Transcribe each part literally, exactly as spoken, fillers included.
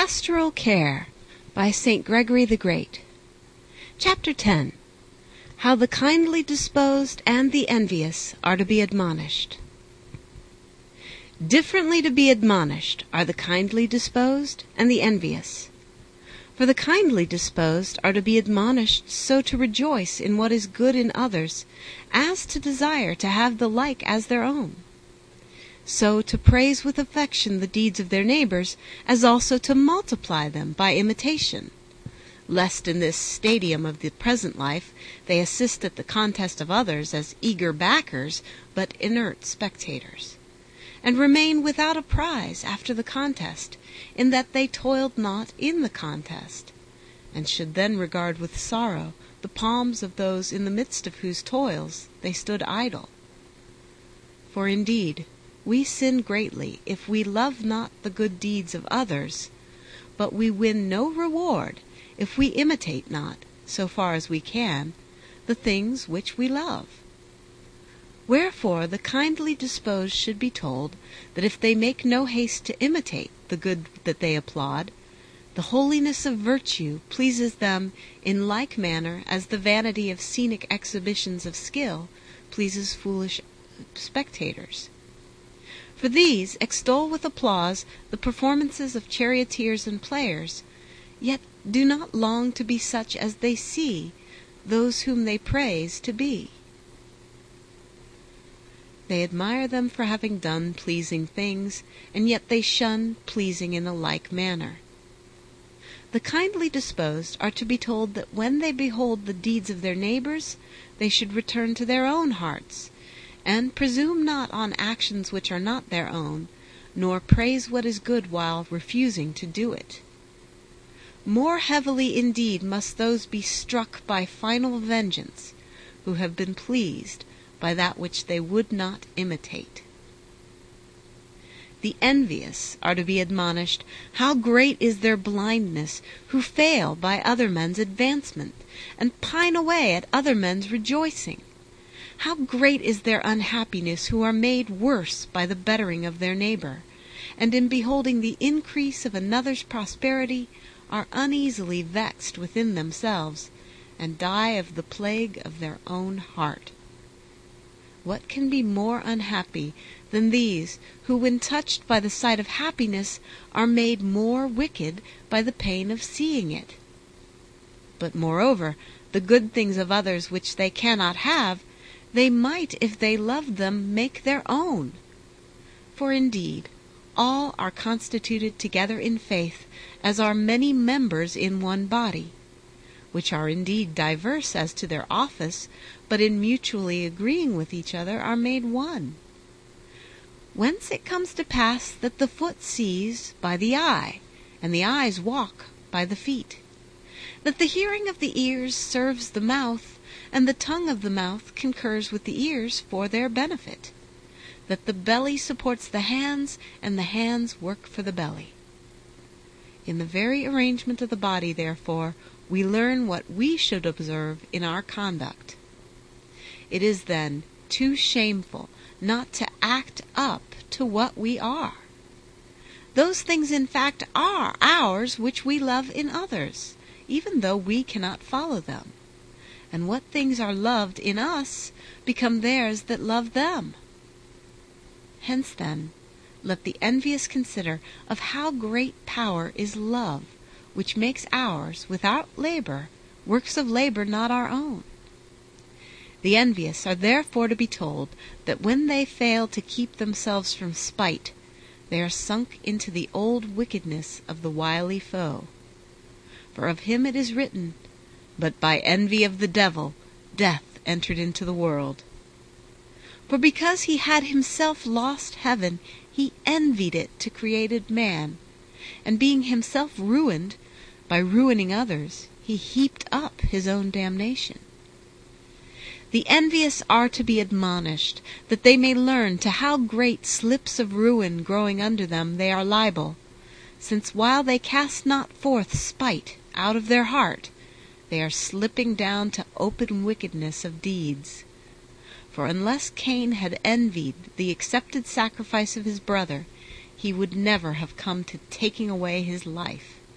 Pastoral Care by Saint Gregory the Great. Chapter ten. How the kindly disposed and the envious are to be admonished. Differently to be admonished are the kindly disposed and the envious. For the kindly disposed are to be admonished so to rejoice in what is good in others, as to desire to have the like as their own. So to praise with affection the deeds of their neighbors, as also to multiply them by imitation, lest in this stadium of the present life they assist at the contest of others as eager backers, but inert spectators, and remain without a prize after the contest, in that they toiled not in the contest, and should then regard with sorrow the palms of those in the midst of whose toils they stood idle. For indeed we sin greatly if we love not the good deeds of others, but we win no reward if we imitate not, so far as we can, the things which we love. Wherefore the kindly disposed should be told that if they make no haste to imitate the good that they applaud, the holiness of virtue pleases them in like manner as the vanity of scenic exhibitions of skill pleases foolish spectators. For these extol with applause the performances of charioteers and players, yet do not long to be such as they see those whom they praise to be. They admire them for having done pleasing things, and yet they shun pleasing in a like manner. The kindly disposed are to be told that when they behold the deeds of their neighbors, they should return to their own hearts, and presume not on actions which are not their own, nor praise what is good while refusing to do it. More heavily indeed must those be struck by final vengeance, who have been pleased by that which they would not imitate. The envious are to be admonished how great is their blindness, who fail by other men's advancement, and pine away at other men's rejoicing. How great is their unhappiness who are made worse by the bettering of their neighbor, and in beholding the increase of another's prosperity are uneasily vexed within themselves, and die of the plague of their own heart. What can be more unhappy than these, who when touched by the sight of happiness are made more wicked by the pain of seeing it? But moreover, the good things of others which they cannot have, they might, if they loved them, make their own. For indeed all are constituted together in faith, as are many members in one body, which are indeed diverse as to their office, but in mutually agreeing with each other are made one. Whence it comes to pass that the foot sees by the eye, and the eyes walk by the feet, that the hearing of the ears serves the mouth, and the tongue of the mouth concurs with the ears for their benefit, that the belly supports the hands, and the hands work for the belly. In the very arrangement of the body, therefore, we learn what we should observe in our conduct. It is then too shameful not to act up to what we are. Those things in fact are ours which we love in others, even though we cannot follow them. And what things are loved in us become theirs that love them. Hence then, let the envious consider of how great power is love, which makes ours, without labor, works of labor not our own. The envious are therefore to be told that when they fail to keep themselves from spite, they are sunk into the old wickedness of the wily foe. For of him it is written, "But by envy of the devil death entered into the world." For because he had himself lost heaven, he envied it to created man, and being himself ruined, by ruining others, he heaped up his own damnation. The envious are to be admonished, that they may learn to how great slips of ruin growing under them they are liable, since while they cast not forth spite out of their heart, they are slipping down to open wickedness of deeds. For unless Cain had envied the accepted sacrifice of his brother, he would never have come to taking away his life.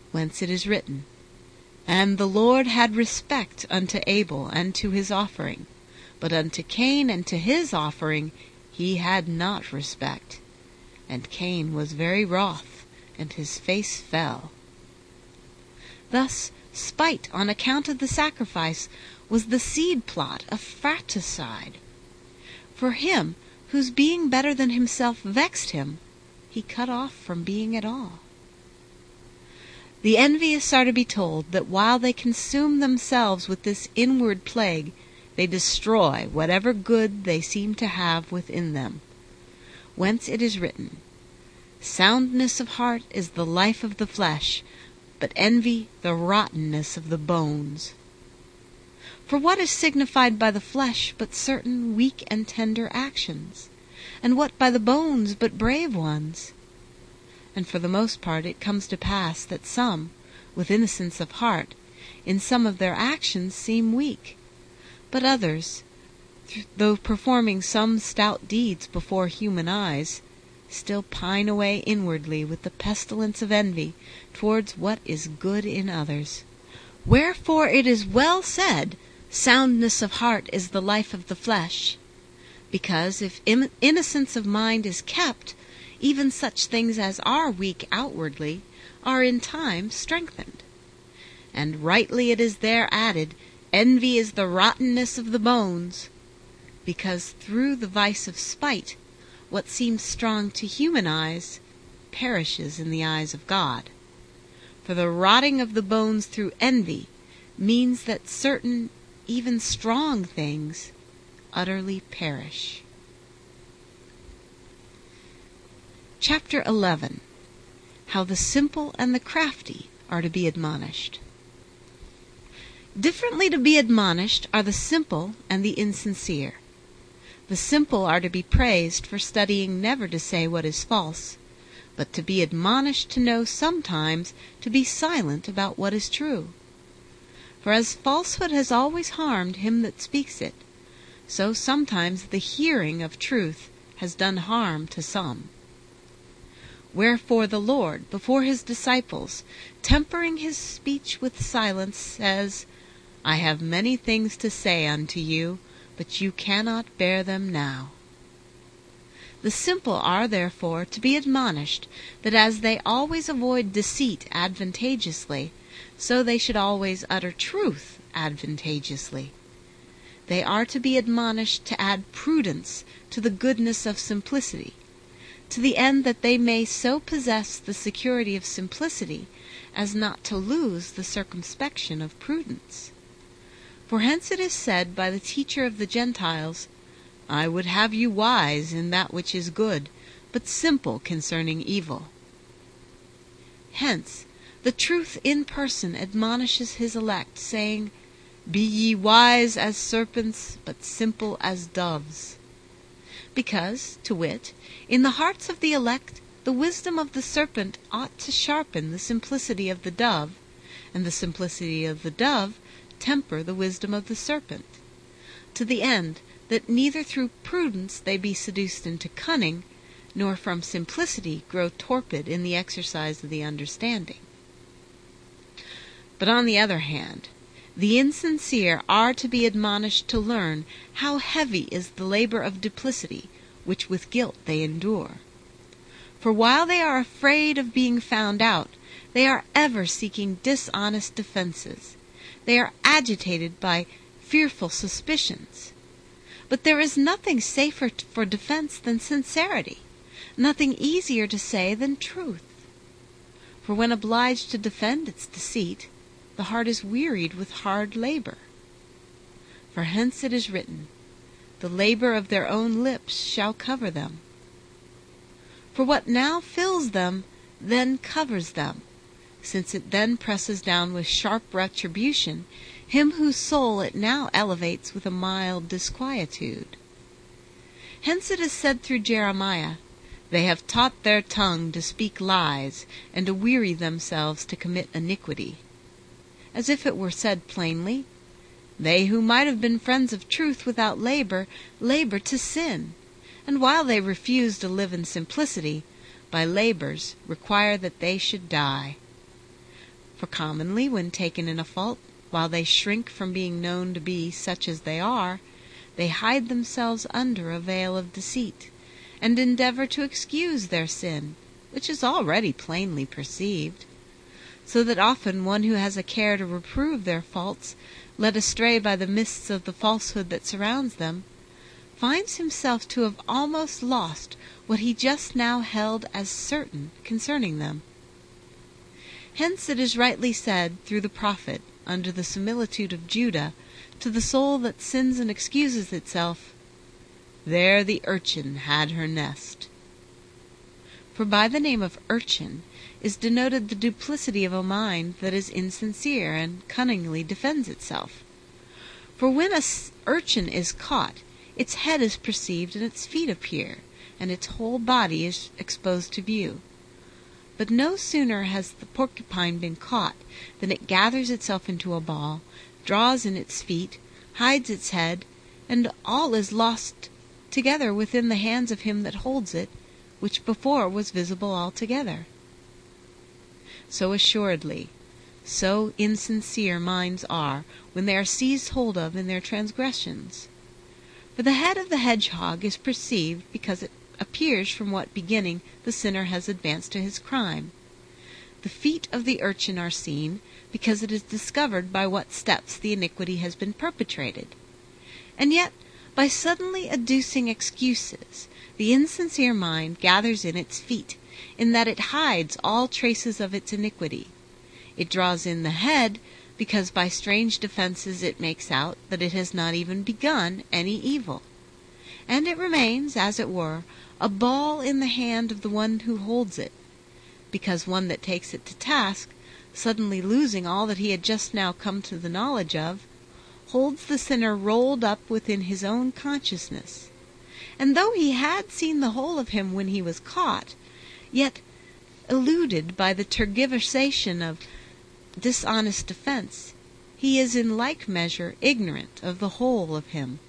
whence it is written, And the Lord had respect unto Abel and to his offering, but unto Cain and to his offering he had not respect. And Cain was very wroth, and his face fell. Thus spite on account of the sacrifice was the seed plot of fratricide. For him whose being better than himself vexed him, he cut off from being at all. The envious are to be told that while they consume themselves with this inward plague, they destroy whatever good they seem to have within them. Whence it is written, Soundness of heart is the life of the flesh, but envy the rottenness of the bones. For what is signified by the flesh but certain weak and tender actions? And what by the bones but brave ones? And for the most part it comes to pass that some, with innocence of heart, in some of their actions seem weak, but others, though performing some stout deeds before human eyes, still pine away inwardly with the pestilence of envy towards what is good in others. Wherefore it is well said, Soundness of heart is the life of the flesh, because if in- innocence of mind is kept, even such things as are weak outwardly are in time strengthened. And rightly it is there added, Envy is the rottenness of the bones, because through the vice of spite, what seems strong to human eyes perishes in the eyes of God. For the rotting of the bones through envy means that certain, even strong things utterly perish. Chapter eleven. How the simple and the crafty are to be admonished. Differently to be admonished are the simple and the insincere. The simple are to be praised for studying never to say what is false, but to be admonished to know sometimes to be silent about what is true. For as falsehood has always harmed him that speaks it, so sometimes the hearing of truth has done harm to some. Wherefore the Lord, before his disciples, tempering his speech with silence, says, I have many things to say unto you, but you cannot bear them now. The simple are therefore to be admonished, that as they always avoid deceit advantageously, so they should always utter truth advantageously. They are to be admonished to add prudence to the goodness of simplicity, to the end that they may so possess the security of simplicity as not to lose the circumspection of prudence. For hence it is said by the teacher of the Gentiles, I would have you wise in that which is good, but simple concerning evil. Hence the truth in person admonishes his elect, saying, Be ye wise as serpents, but simple as doves. Because, to wit, in the hearts of the elect the wisdom of the serpent ought to sharpen the simplicity of the dove, and the simplicity of the dove temper the wisdom of the serpent, to the end that neither through prudence they be seduced into cunning, nor from simplicity grow torpid in the exercise of the understanding. But on the other hand, the insincere are to be admonished to learn how heavy is the labor of duplicity, which with guilt they endure. For while they are afraid of being found out, they are ever seeking dishonest defenses. They are agitated by fearful suspicions. But there is nothing safer for defense than sincerity, nothing easier to say than truth. For when obliged to defend its deceit, the heart is wearied with hard labor. For hence it is written, The labor of their own lips shall cover them. For what now fills them then covers them, since it then presses down with sharp retribution him whose soul it now elevates with a mild disquietude. Hence it is said through Jeremiah, They have taught their tongue to speak lies, and to weary themselves to commit iniquity. As if it were said plainly, They who might have been friends of truth without labor, labor to sin, and while they refuse to live in simplicity, by labors require that they should die. For commonly, when taken in a fault, while they shrink from being known to be such as they are, they hide themselves under a veil of deceit, and endeavor to excuse their sin, which is already plainly perceived. So that often one who has a care to reprove their faults, led astray by the mists of the falsehood that surrounds them, finds himself to have almost lost what he just now held as certain concerning them. Hence it is rightly said through the prophet, under the similitude of Judah, to the soul that sins and excuses itself, "There the urchin had her nest." For by the name of urchin is denoted the duplicity of a mind that is insincere and cunningly defends itself. For when an urchin is caught, its head is perceived and its feet appear, and its whole body is exposed to view. But no sooner has the porcupine been caught than it gathers itself into a ball, draws in its feet, hides its head, and all is lost together within the hands of him that holds it, which before was visible altogether. So assuredly, so insincere minds are when they are seized hold of in their transgressions. For the head of the hedgehog is perceived because it appears from what beginning the sinner has advanced to his crime. The feet of the urchin are seen because it is discovered by what steps the iniquity has been perpetrated. And yet, by suddenly adducing excuses, the insincere mind gathers in its feet, in that it hides all traces of its iniquity. It draws in the head, because by strange defenses it makes out that it has not even begun any evil. And it remains, as it were, a ball in the hand of the one who holds it, because one that takes it to task, suddenly losing all that he had just now come to the knowledge of, holds the sinner rolled up within his own consciousness. And though he had seen the whole of him when he was caught, yet, eluded by the tergiversation of dishonest defense, he is in like measure ignorant of the whole of him.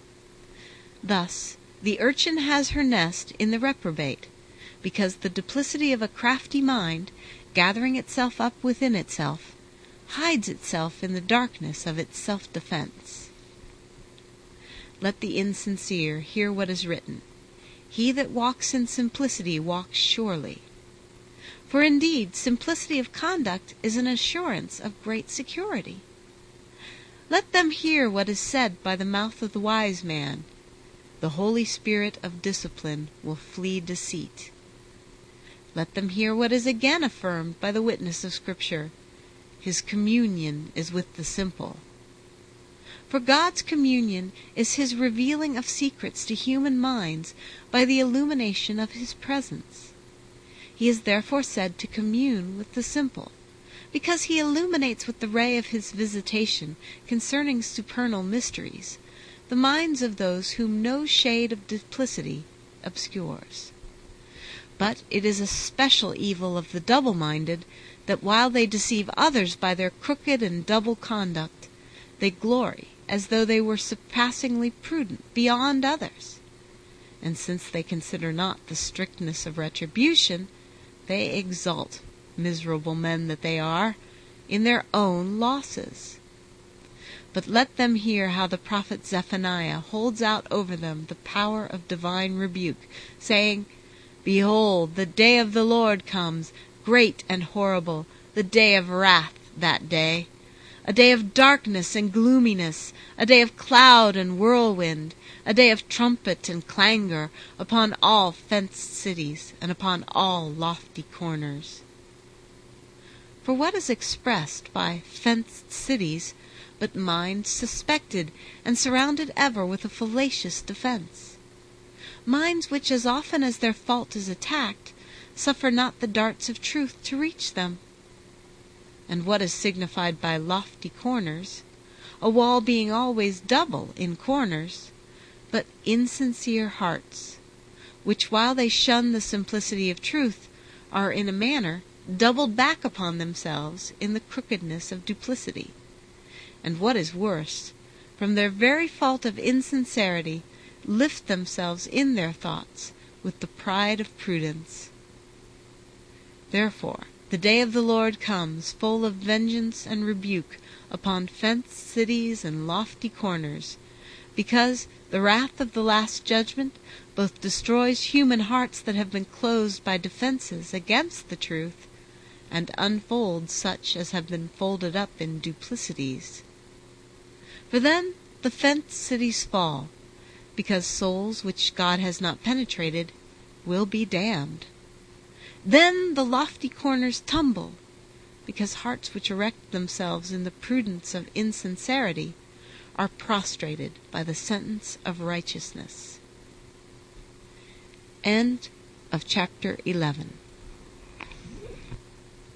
Thus, the urchin has her nest in the reprobate, because the duplicity of a crafty mind, gathering itself up within itself, hides itself in the darkness of its self-defense. Let the insincere hear what is written, "He that walks in simplicity walks surely." For indeed, simplicity of conduct is an assurance of great security. Let them hear what is said by the mouth of the wise man, "The Holy Spirit of discipline will flee deceit." Let them hear what is again affirmed by the witness of Scripture, "His communion is with the simple." For God's communion is his revealing of secrets to human minds by the illumination of his presence. He is therefore said to commune with the simple, because he illuminates with the ray of his visitation concerning supernal mysteries the minds of those whom no shade of duplicity obscures. But it is a special evil of the double-minded that while they deceive others by their crooked and double conduct, they glory as though they were surpassingly prudent beyond others. And since they consider not the strictness of retribution, they exult, miserable men that they are, in their own losses. But let them hear how the prophet Zephaniah holds out over them the power of divine rebuke, saying, "Behold, the day of the Lord comes, great and horrible, the day of wrath that day. A day of darkness and gloominess, a day of cloud and whirlwind, a day of trumpet and clangor upon all fenced cities and upon all lofty corners." For what is expressed by fenced cities but minds suspected and surrounded ever with a fallacious defense? Minds which, as often as their fault is attacked, suffer not the darts of truth to reach them. And what is signified by lofty corners, a wall being always double in corners, but insincere hearts, which while they shun the simplicity of truth, are in a manner doubled back upon themselves in the crookedness of duplicity, and what is worse, from their very fault of insincerity, lift themselves in their thoughts with the pride of prudence. Therefore, The day of the Lord comes, full of vengeance and rebuke, upon fenced cities and lofty corners, because the wrath of the last judgment both destroys human hearts that have been closed by defenses against the truth, and unfolds such as have been folded up in duplicities. For then the fenced cities fall, because souls which God has not penetrated will be damned. Then the lofty corners tumble, because hearts which erect themselves in the prudence of insincerity are prostrated by the sentence of righteousness. End of chapter eleven.